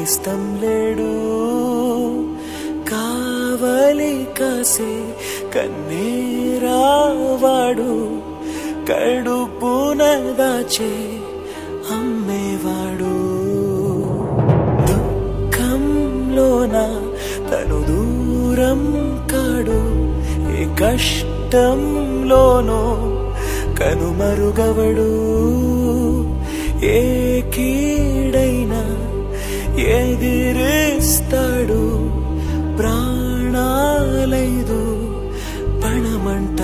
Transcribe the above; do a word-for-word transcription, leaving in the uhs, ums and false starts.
నేస్తం లేడు కావలి కాసే కన్నీరావాడు కడుపున దాచే అమ్మేవాడు దుఃఖంలోన తను దూరం కాడు ఏ కష్టంలోనో కనుమరుగవడు ఏ కీడైనా ఎదిరిస్తాడు ప్రాణాలైదు పణమంట